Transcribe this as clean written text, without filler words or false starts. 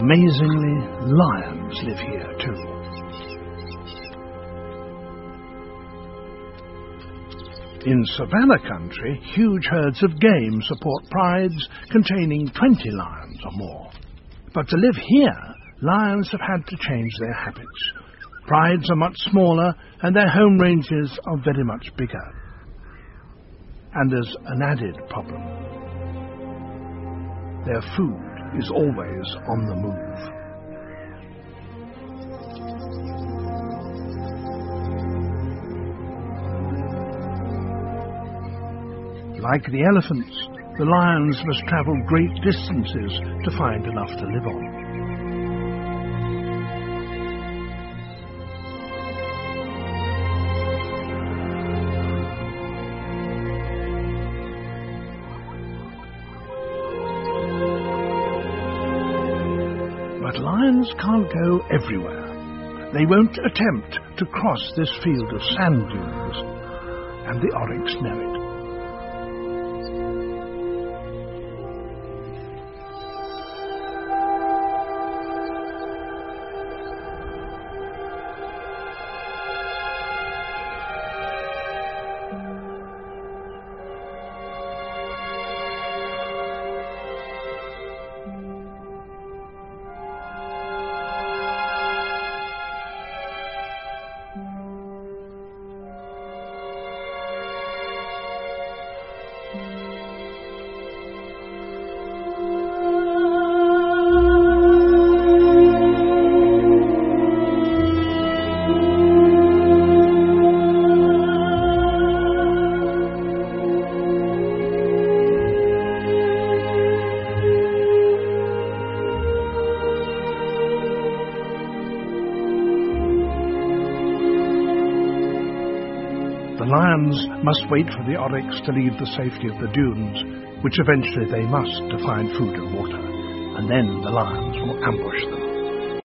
Amazingly, lions live here too. In savanna country, huge herds of game support prides containing 20 lions or more. But to live here, lions have had to change their habits. Prides are much smaller and their home ranges are very much bigger. And there's an added problem. Their food is always on the move. Like the elephants, the lions must travel great distances to find enough to live on. But lions can't go everywhere. They won't attempt to cross this field of sand dunes, and the oryx know it. The lions must wait for the oryx to leave the safety of the dunes, which eventually they must to find food and water, and then the lions will ambush them.